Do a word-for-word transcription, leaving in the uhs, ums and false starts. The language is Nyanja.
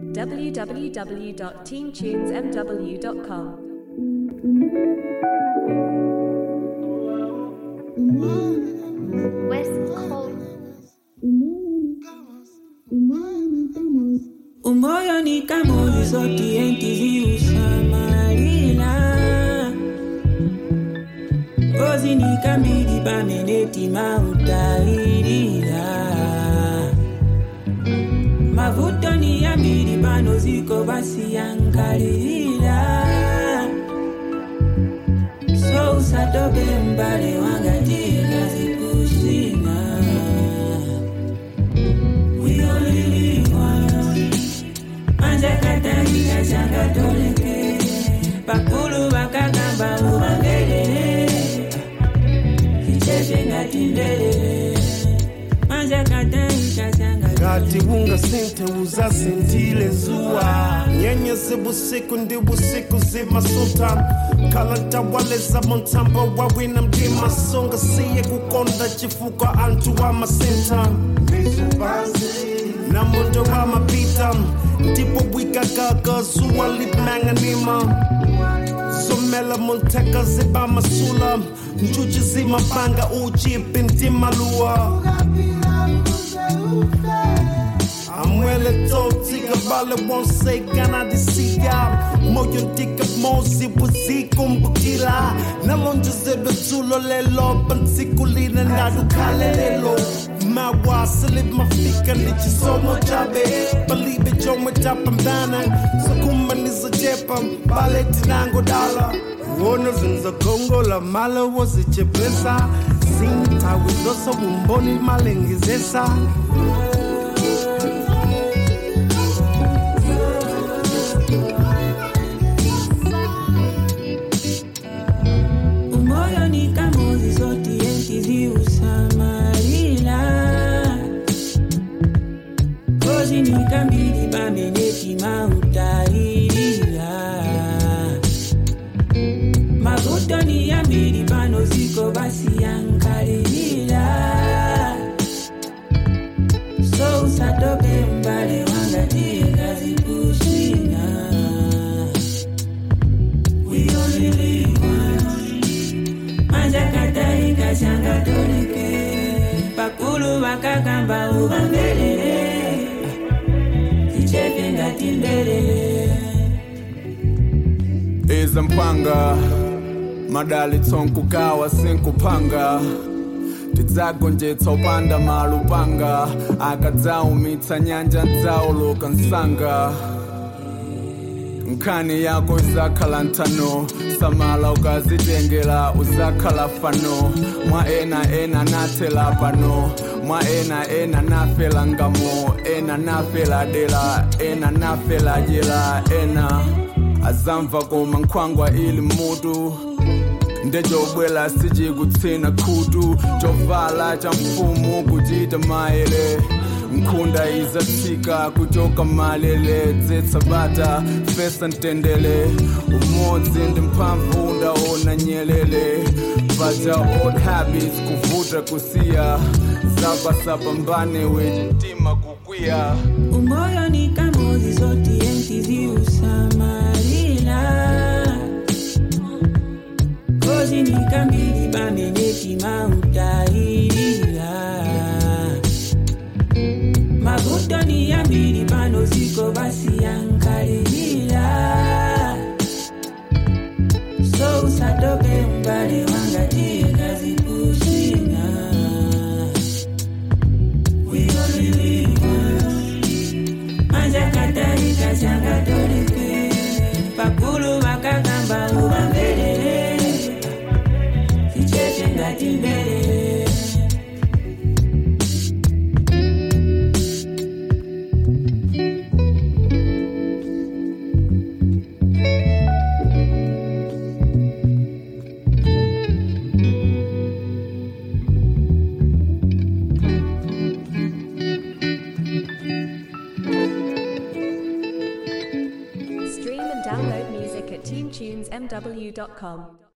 w w w dot teen tunes m w dot com. West Coast. Umoyo ni kamuzi soti entizi usamalila Ozi ni kamili bameneti mautairila Mavuto ni yambili bano ziko basi yankalila So usatoke mbale wangatika zikushina We only live once Manja katarika shanga toleke Bakulu bakagamba ubangelele Kicheche ngatindele Manja katarika shanga Gati unga sente uza sentile zuwa Nyenye zibu siku ndibu siku zima sultan Kalanta wale za montamba wawina mdima Songa siye kukonda chifuka antu wa masinta Na mundo wa mapita Ndipo wika gaga zuwa lipmanga nima Somela monteka ziba masula Njuji zima banga uchi binti malua Amwele totika bale wonse gana disiya Moyo ndika mozi wuzi kumbukila Nalonja zedo tulo lelo Bansikulina nadukale lelo Mawa silip mafika nichi somo jabe Balibe jomwe tapambana Sakuma niza jepa Bale tinango dala Uono zinza Kongo la mala wazichepesa Sinta widosa wumboni malengizesa Umoyo ni kamuzi soti entizi usamalila Kozi ni kamili bameneti mautairila Mavuto ni yambili bano ziko basi yankalila So usatoke mbale wangatika zikushina We only live once Manja katarika shanga toleke Bakulu bakagamba ubangelele Kichepe ngatindele Eza mpanga Madali tonkukawa sinkupanga Tidzago njetsa upanda malupanga Akadzao mitsa nyanja ndzao loka nsanga Nkani yako izakhala ntano Samala ukazitengela uzakhala fano Mwa ena ena natela pano Mwa ena ena nafela ngamo Ena nafela dela Ena nafela jela Ena azamva koma nkwangwa ili mutu Ndejo bwela siji kutsina kutu Chovala cha mfumu kujita maele Nkunda izatika kujoka malele Zetsabata fesa ntendele Umodzi ndi mpamvu ndaona nyelele Vaja old habits kuvuta kusia Zaba sabambane wejitima kukwiya Umoyo ni kamuzi soti entizi usamalila Kozi ni kamili bameneti mautairila Mavuto ni yambili bano ziko basi yankalila So usatoke mbale wangatika zikushina We only live once Manja katarika shanga toleke Bakulu bakagamba ubangelele Kicheche ngatindele Stream and download music at teen tunes m w dot com.